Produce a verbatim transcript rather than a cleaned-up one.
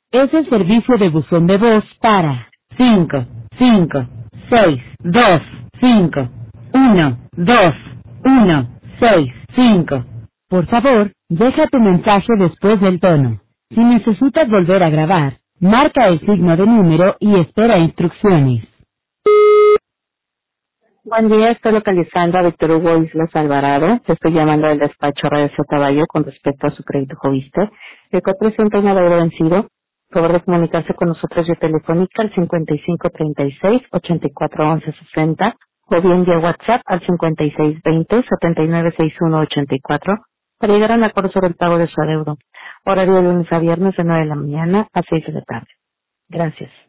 Es el servicio de buzón de voz para cinco, cinco, seis, dos, cinco, uno, dos, uno, seis, cinco. Por favor, deja tu mensaje después del tono. Si necesitas volver a grabar, marca el signo de número y espera instrucciones. Buen día, estoy localizando a Víctor Hugo Islas Alvarado. Estoy llamando del despacho Radio Caballo con respecto a su crédito Joviste. El cuatro presenta un haber vencido. Por favor de comunicarse con nosotros vía telefónica al cincuenta y cinco treinta y seis, ochenta y cuatro once sesenta o bien vía WhatsApp al cincuenta y seis veinte, setenta y nueve sesenta y uno ochenta y cuatro para llegar a un acuerdo sobre el pago de su adeudo. Horario de lunes a viernes de nueve de la mañana a seis de la tarde. Gracias.